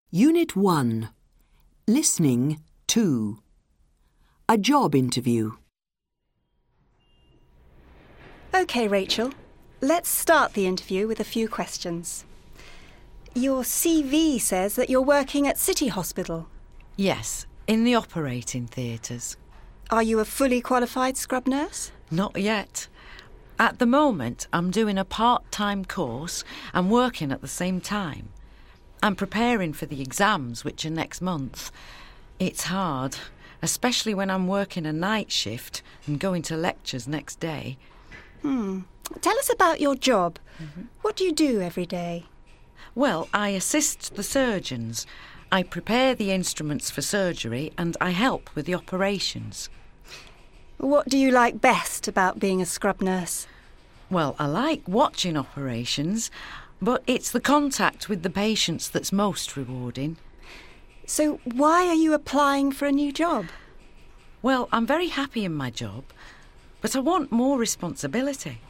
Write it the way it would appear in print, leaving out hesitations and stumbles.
Unit 1. Listening 2. A job interview. OK, Rachel. Let's start the interview with a few questions. Your CV says that you're working at City Hospital. Yes, in the operating theatres. Are you a fully qualified scrub nurse? Not yet. At the moment, I'm doing a part-time course and working at the same time. I'm preparing for the exams, which are next month. It's hard, especially when I'm working a night shift and going to lectures next day. Tell us about your job. What do you do every day? Well, I assist the surgeons. I prepare the instruments for surgery and I help with the operations. What do you like best about being a scrub nurse? Well, I like watching operations, but it's the contact with the patients that's most rewarding. So why are you applying for a new job? Well, I'm very happy in my job, but I want more responsibility.